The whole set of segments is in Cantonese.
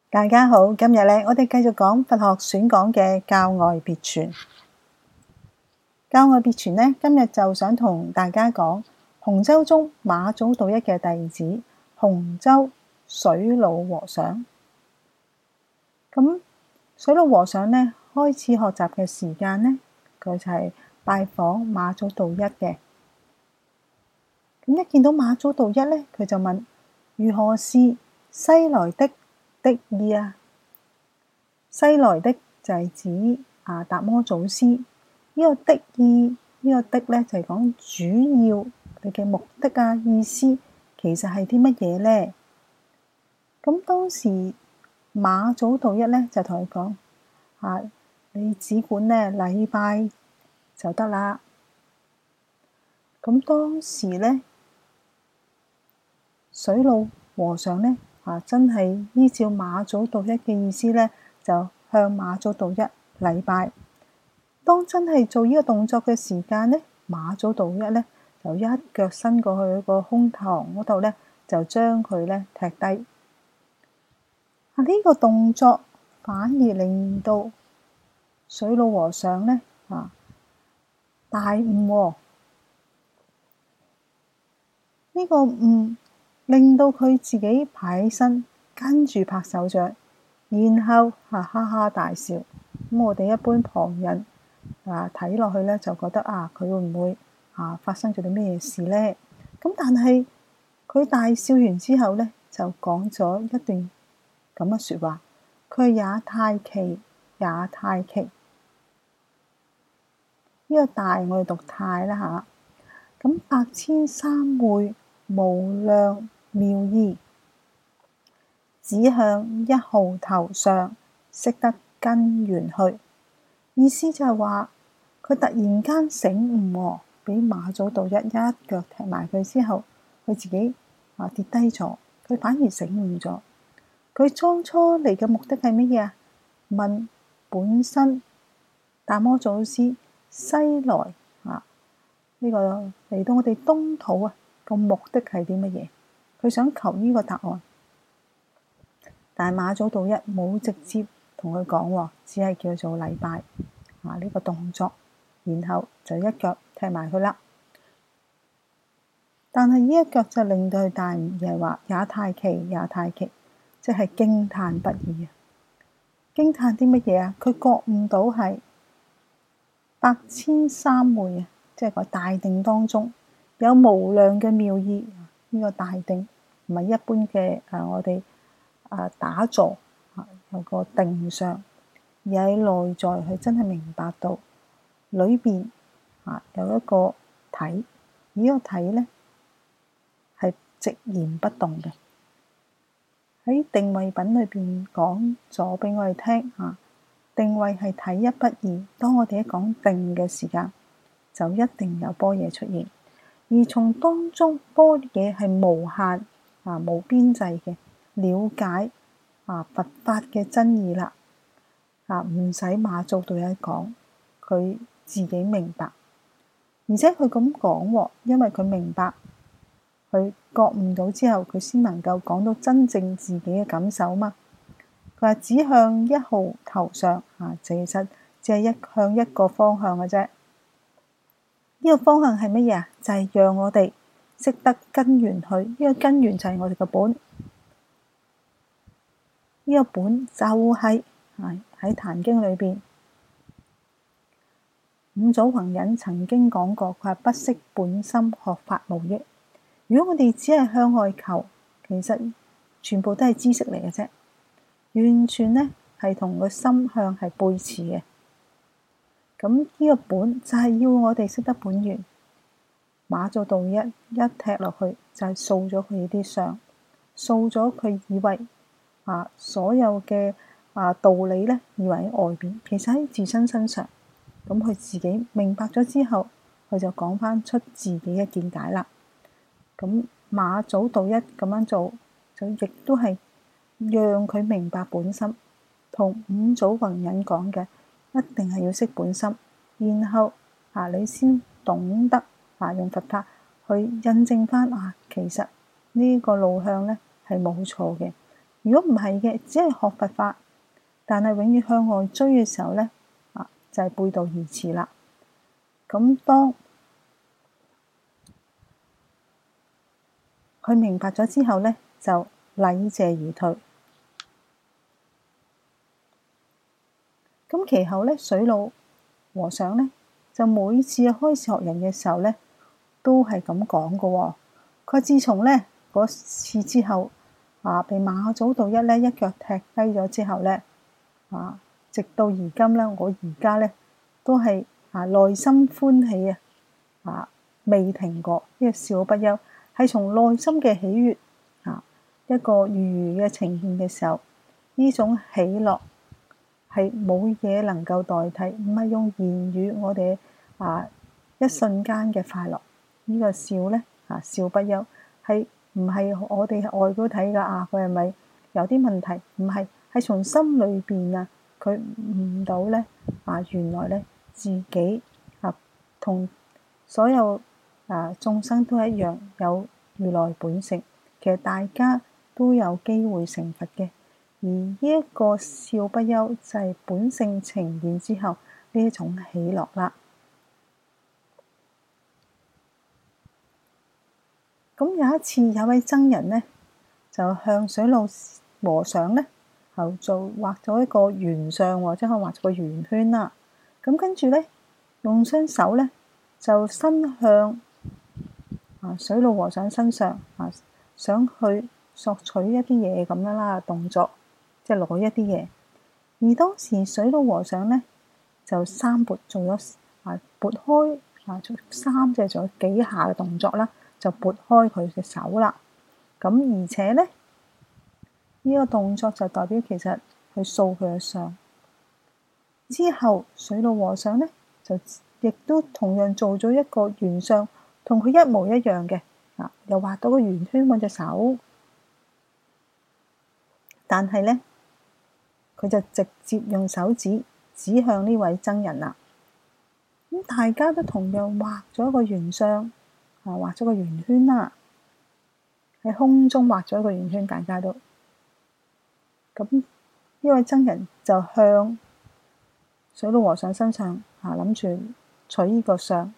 大家好，今日我哋繼續講佛學選講嘅教外別傳。教外別傳今日就想同大家講洪州宗馬祖道一嘅弟子洪州水老和尚。咁水老和尚開始學習嘅時間佢就係拜訪馬祖道一嘅。咁一見到馬祖道一佢就問：如何是西來的意啊？西來的就係指達摩祖師，呢個的意，呢個的就係講主要你嘅目的意思，其實係啲乜嘢呢？咁當時馬祖道一就同佢講：你只管禮拜就得啦。咁當時水老和尚真係依照馬祖道一嘅意思就向馬祖道一禮拜。當真係做呢個動作嘅時間馬祖道一就一腳伸過去個胸膛嗰度就將佢踢低。呢個動作反而令到水老和尚大悟喎。呢個悟令到佢自己爬起身，跟住拍手掌，然後哈哈大笑。咁我哋一般旁人睇落去就覺得佢會唔會發生咗啲咩事呢？咁但係佢大笑完之後就講咗一段咁嘅説話，佢也太奇，也太奇。呢個大我哋讀太啦嚇。咁百千三會無量妙義，只向一號頭上，識得根源去。意思就係話佢突然間醒悟喎，俾馬祖道一腳踢埋佢之後，佢自己跌低咗，佢反而醒悟咗。佢當初嚟嘅目的係乜嘢？問本身達摩祖師西來呢個嚟到我哋東土個目的係啲乜嘢？佢想求呢個答案，但係馬祖道一冇直接同佢講，只係叫做禮拜呢個動作，然後就一腳踢埋佢啦。但係呢一腳就令到佢大悟，又係話也太奇，也太奇，即係驚歎不已。驚歎啲乜嘢？佢覺悟到係百千三會即係個大定當中有無量嘅妙義。呢個大定唔係一般嘅我哋打坐有個定上，而喺內在佢真係明白到裏邊有一個體，而呢個體係寂然不動嘅。喺定位品裏邊講咗俾我哋聽定位係體一不二。當我哋一講定嘅時間，就一定有般若出現，而從當中般若係無限無邊際嘅了解佛法嘅真義啦。唔使馬祖道一講，佢自己明白，而且佢咁講因為佢明白，佢覺悟到之後，佢先能夠講到真正自己嘅感受嘛。佢話指向一號頭上其實只係向一個方向嘅啫。呢個方向係乜嘢？就係讓我哋識得根源去。呢個根源就係我哋嘅本。呢個本就係喺《壇經》裏邊，五祖弘忍曾經講過，佢話不識本心，學法無益。如果我哋只係向外求，其實全部都係知識嚟嘅啫，完全係同個心向係背馳嘅。咁呢個本就係要我哋識得本源。馬祖道一踢落去就係掃咗佢啲相，掃咗佢以為所有嘅道理以為喺外邊，其實喺自身身上。咁佢自己明白咗之後，佢就講翻出自己嘅見解啦。咁馬祖道一咁樣做，就亦都係讓佢明白本心，同五祖弘忍講嘅一定係要識本心，然後你先懂得用佛法去印證翻其實呢個路向係冇錯嘅，而如果唔係嘅，只係學佛法，但係永遠向外追嘅時候咧，就係背道而馳啦。咁當佢明白咗之後咧，就禮謝而退。咁其後咧，水老和尚咧就每次開始學人嘅時候咧，都係咁講嘅喎。佢自從咧嗰次之後，被馬祖道一咧一腳踢低咗之後咧，直到而今咧，我而家咧都係內心歡喜未停過，呢個笑不休，係從內心嘅喜悅一個如如嘅呈現嘅時候，呢種喜樂係冇嘢能夠代替，唔係用言語我哋一瞬間嘅快樂。呢個笑咧笑不休，係唔係我哋外表睇㗎佢係咪有啲問題？唔係，係從心裏邊佢悟到咧原來咧自己同所有眾生都一樣有如來本性，其實大家都有機會成佛嘅。而呢一個笑不休就係本性呈現之後呢一種喜樂啦。咁有一次有位僧人呢，就向水老和尚呢畫咗一個圓相喎，即係畫咗個圓圈啦。咁跟住呢，用雙手呢就伸向水老和尚身上想去索取一啲嘢咁樣啦，動作即係攞一啲嘢。而當時水老和尚呢，就三撥做咗撥開三隻做咗幾下嘅動作啦，就撥開佢嘅手啦。咁而且呢，呢個動作就代表其實去掃佢嘅相。之後水老和尚呢，就亦都同樣做咗一個圓相，同佢一模一樣嘅又畫到個圓圈揾隻手，但係呢，佢就直接用手指指向呢位僧人啦。咁大家都同樣畫咗一個圓相畫咗個圓圈啦，喺空中畫咗一個圓圈，大家都咁呢位僧人就向水老和尚身上諗住取呢個相。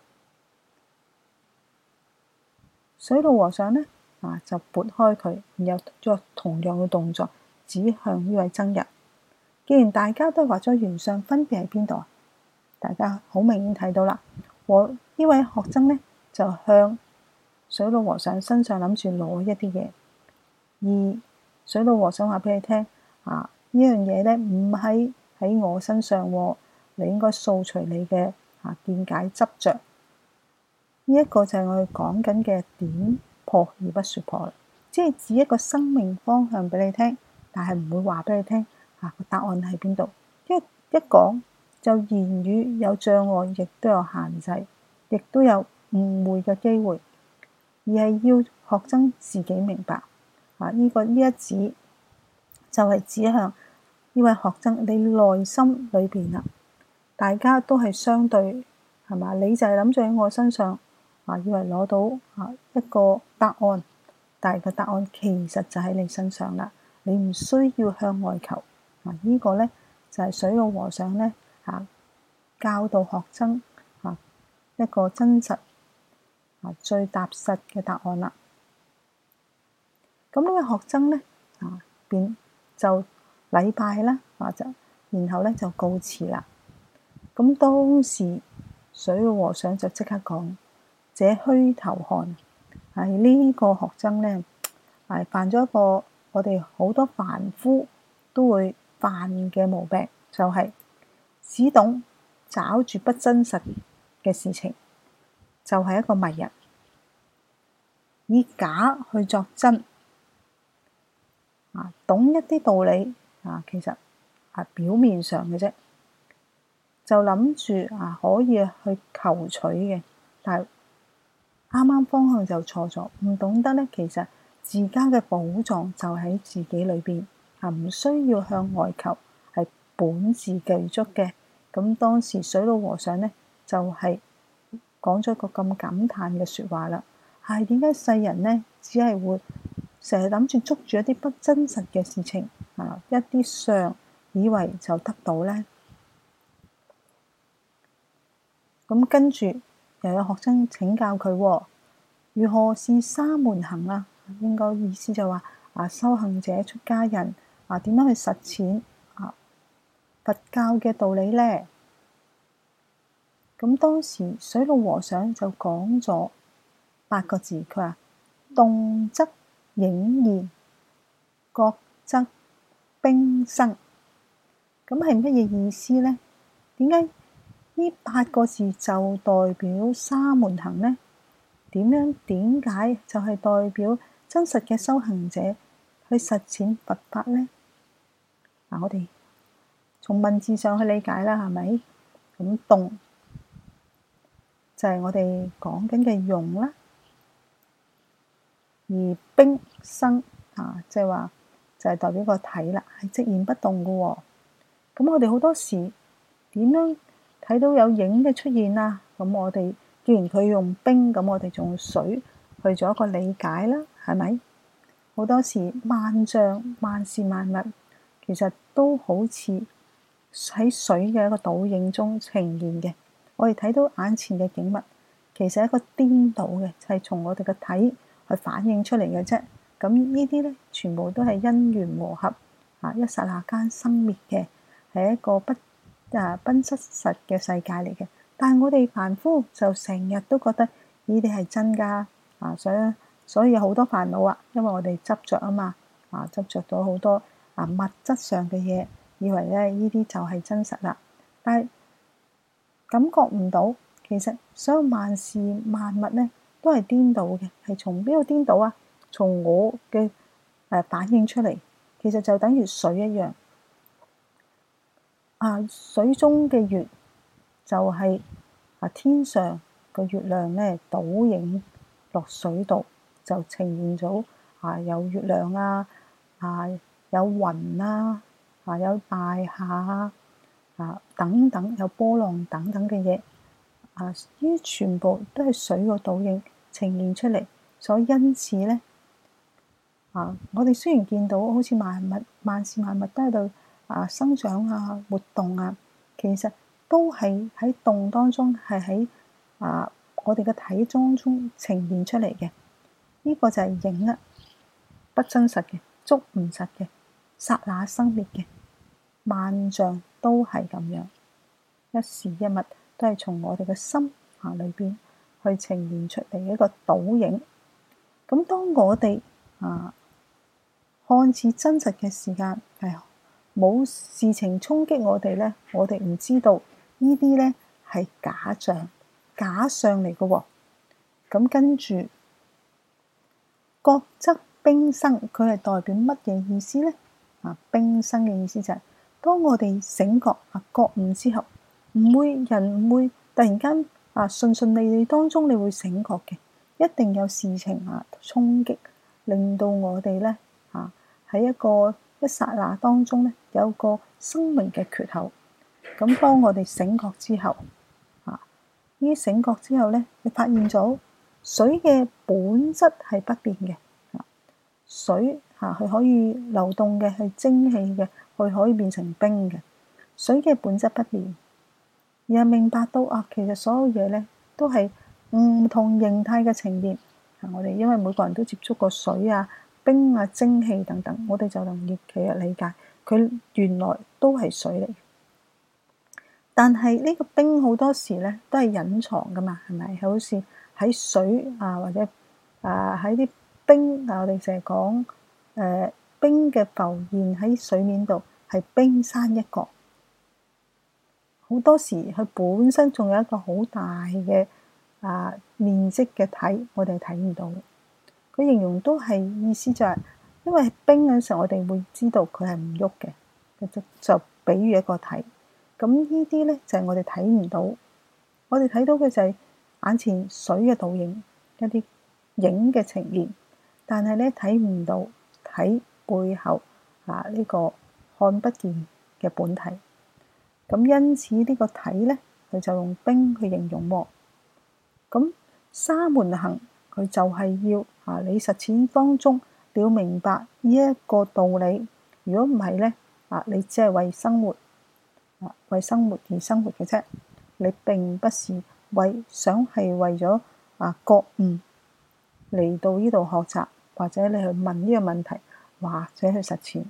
水老和尚呢就撥開佢，然後作同樣嘅動作指向呢位僧人。既然大家都畫咗圓相，分別喺邊度？大家好明顯睇到啦。呢位學僧呢，就向水老和尚身上諗住攞一啲嘢，而水老和尚話俾你聽呢樣嘢咧唔係喺我身上，你應該掃除你嘅見解執着。呢一個就係我哋講緊嘅點破而不說破啦，即係指一個生命方向俾你聽，但係唔會話俾你聽個答案喺邊度。因為一講就言語有障礙，亦都有限制，亦都有誤會嘅機會，而係要學生自己明白呢一指就係指向呢位學生你內心裏邊啦。大家都係相對係嘛？你就係諗住喺我身上以為攞到一個答案，但係個答案其實就喺你身上啦。你唔需要向外求呢個咧就係水老和尚咧教導學生一個真實最踏實嘅答案啦。咁呢位學生咧便就禮拜啦，然後咧就告辭啦。咁當時水老和尚就即刻講：這虛頭漢係呢個學生咧犯咗一個我哋好多凡夫都會犯嘅毛病，就係只懂找住不真實嘅事情，就係一個迷人，以假去作真懂一啲道理其實表面上嘅啫，就諗住可以去求取嘅，但係啱啱方向就錯咗，唔懂得咧，其實自家嘅寶藏就喺自己裏邊唔需要向外求，係本自具足嘅。咁當時水老和尚咧就係講咗一個咁感嘆嘅説話啦。點解世人咧只係會成日諗住捉住一啲不真實嘅事情一啲相以為就得到呢？咁跟住又有學生請教佢如何是沙門行啊？應該意思就話修行者出家人點樣去實踐佛教嘅道理呢？咁當時水老和尚就講咗8個字，佢話動則影現，覺則冰生。咁係乜嘢意思呢？點解呢8個字就代表沙門行呢？點解就係代表真實嘅修行者去實踐佛法呢？我哋從文字上去理解啦，係咪？咁動就係我哋講緊嘅用啦，而冰生即係話就係代表個體啦，係寂然不動嘅喎。咁我哋好多時點樣睇到有影嘅出現啊？咁我哋既然佢用冰，咁我哋就用水去做一個理解啦，係咪？好多時萬象萬事萬物其實都好似喺水嘅一個倒影中呈現嘅。我哋睇到眼前嘅景物，其實係一個顛倒嘅，就係從我哋嘅體去反映出嚟嘅啫。咁呢啲咧，全部都係因緣和合一剎那間生滅嘅，係一個不失實嘅世界嚟嘅。但係我哋凡夫就成日都覺得呢啲係真㗎所以有好多煩惱啊，因為我哋執着啊嘛執着到好多物質上嘅嘢，以為咧呢啲就係真實啦。但係感覺唔到，其實所有萬事萬物咧都係顛倒嘅，係從邊度顛倒啊？從我嘅反映出嚟，其實就等於水一樣水中嘅月就係天上個月亮咧倒影落水度，就呈現咗有月亮有雲有大廈等等，有波浪等等嘅嘢呢啲全部都係水個倒影呈現出嚟，所以因此咧我哋雖然見到好似萬事萬物都喺度生長活動其實都係喺動當中，係喺我哋嘅體當中呈現出嚟嘅。呢個就係影啦，不真實嘅，捉唔實嘅，剎那生滅嘅，萬象都係咁樣，一事一物都係從我哋嘅心裏邊去呈現出嚟一個倒影。咁當我哋看似真實嘅時間係冇事情衝擊我哋咧，我哋唔知道呢啲咧係假象嚟嘅喎。咁跟住覺則冰生，佢係代表乜嘢意思咧？冰生嘅意思就係當我哋醒覺覺悟之後，人唔會突然間順利利當中你會醒覺嘅，一定有事情衝擊，令到我哋咧喺一剎那當中咧有個生命嘅缺口。咁當我哋醒覺之後呢醒覺之後咧，你發現咗水嘅本質係不變嘅。水佢可以流動嘅，係蒸汽嘅，佢可以變成冰嘅。水嘅本質不變，而係明白到其實所有嘢咧都係唔同形態嘅呈現。我哋因為每個人都接觸過水冰蒸汽等等，我哋就能其實理解佢原來都係水嚟。但係呢個冰好多時咧都係隱藏噶嘛，係咪？好似喺水或者喺啲冰我哋成日講冰嘅浮現喺水面度係冰山一角。好多時佢本身仲有一個好大嘅面積嘅體，我哋睇唔到。佢形容都係意思就係，因為冰嗰時候我哋會知道佢係唔喐嘅，就比喻一個體。咁呢啲咧就係我哋睇唔到，我哋睇到嘅就係眼前水嘅倒影，一啲影嘅呈現，但係咧睇唔到體背後呢個看不見嘅本體。咁因此呢個體咧，佢就用冰去形容喎。咁沙門行佢就係要你實踐當中你要明白呢一個道理。如果唔係咧，你只係為生活而生活嘅啫。你並不是為咗覺悟嚟到呢度學習，或者你去問呢個問題，或者去實踐。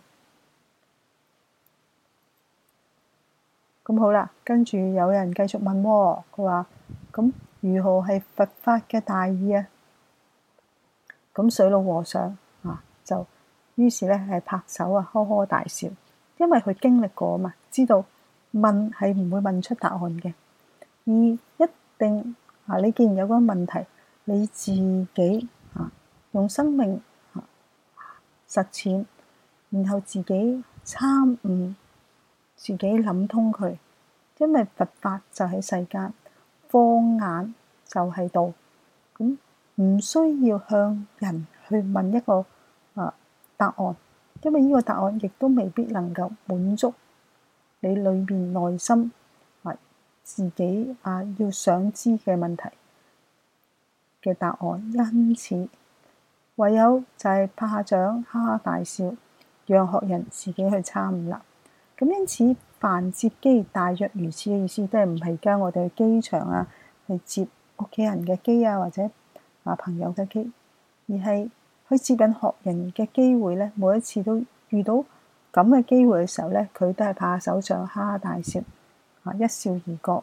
咁好啦，跟住有人繼續問喎，佢話：咁如何係佛法嘅大意啊？咁水老和尚就於是咧係拍手呵呵大笑，因為佢經歷過嘛，知道問係唔會問出答案嘅，而一定你既然有個問題，你自己用生命實踐，然後自己參悟，自己諗通佢，因為佛法就喺世間，放眼就係道，咁唔需要向人去問一個答案，因為呢個答案亦都未必能夠滿足你裏面內心自己要想知嘅問題嘅答案，因此唯有就係拍下掌，哈哈大笑，讓學人自己去參悟啦。咁因此，凡接機大約如此嘅意思，即係唔係而家我哋去機場去接屋企人嘅機或者朋友嘅機，而係去接引學人嘅機會咧。每一次都遇到咁嘅機會嘅時候咧，佢都係拍下手掌，哈哈大笑，一笑而過。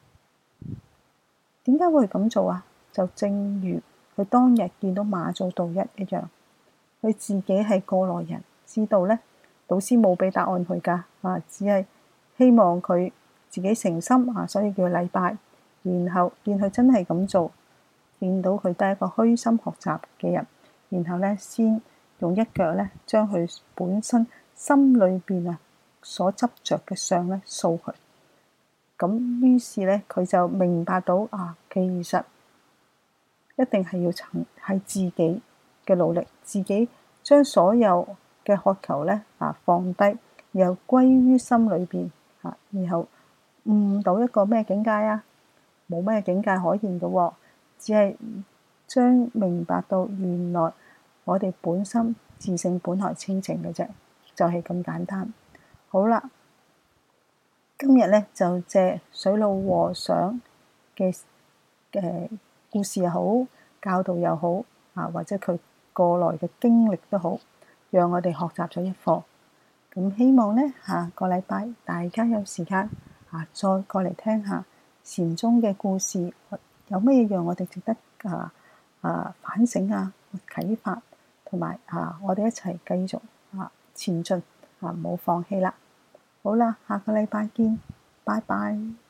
點解會咁做啊？就正如佢當日見到馬祖道一樣，佢自己係過來人，知道咧老師冇俾答案佢㗎，只係希望佢自己誠心所以叫佢禮拜。然後見佢真係咁做，見到佢都係一個虛心學習嘅人，然後咧先用一腳咧將佢本身心裏邊所執着嘅相咧掃佢。咁於是咧佢就明白到其實一定係要係自己嘅努力，自己將所有嘅渴求咧放低，然後歸於心裏邊然後悟到一個咩境界啊？冇咩境界可言嘅喎，只係將明白到原來我哋本身自性本來清淨嘅啫，就係咁簡單。好啦，今日咧就借水老和尚嘅故事又好，教導又好或者佢過來嘅經歷都好，讓我哋學習咗一課。咁希望咧下個禮拜大家有時間再過嚟聽下禪宗嘅故事，有乜嘢讓我哋值得反省啟發，同埋我哋一齊繼續前進唔好放棄啦。好啦，下個禮拜見，拜拜。